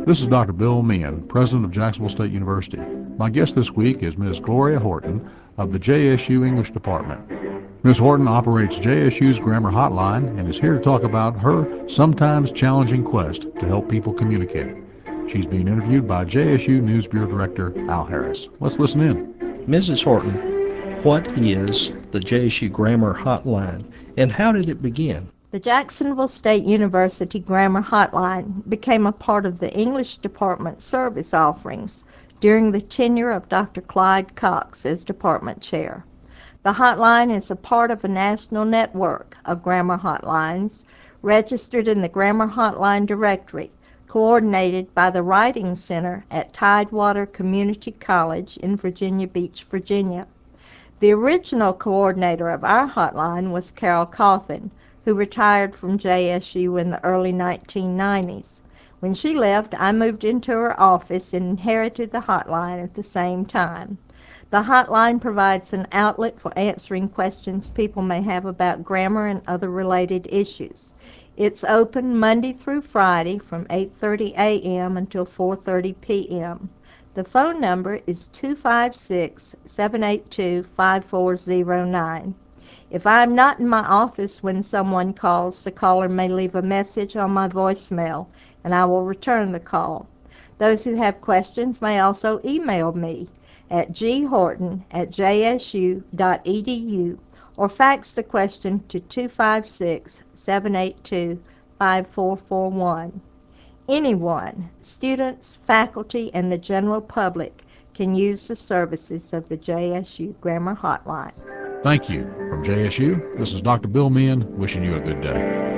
This is Dr. Bill Meehan, President of Jacksonville State University. My guest this week is Ms. Gloria Horton of the JSU English Department. Ms. Horton operates JSU's Grammar Hotline and is here to talk about her sometimes challenging quest to help people communicate. She's being interviewed by JSU News Bureau Director Al Harris. Let's listen in. Mrs. Horton, what is the JSU Grammar Hotline and how did it begin? The Jacksonville State University Grammar Hotline became a part of the English Department service offerings during the tenure of Dr. Clyde Cox as department chair. The hotline is a part of a national network of grammar hotlines registered in the Grammar Hotline Directory, coordinated by the Writing Center at Tidewater Community College in Virginia Beach, Virginia. The original coordinator of our hotline was Carol Cawthon, who retired from JSU in the early 1990s. When she left, I moved into her office and inherited the hotline at the same time. The hotline provides an outlet for answering questions people may have about grammar and other related issues. It's open Monday through Friday from 8:30 a.m. until 4:30 p.m. The phone number is 256-782-5409. If I am not in my office when someone calls, the caller may leave a message on my voicemail, and I will return the call. Those who have questions may also email me atghorton@jsu.edu or fax the question to 256-782-5441. Anyone, students, faculty, and the general public can use the services of the JSU Grammar Hotline. Thank you. From JSU, this is Dr. Bill Meehan wishing you a good day.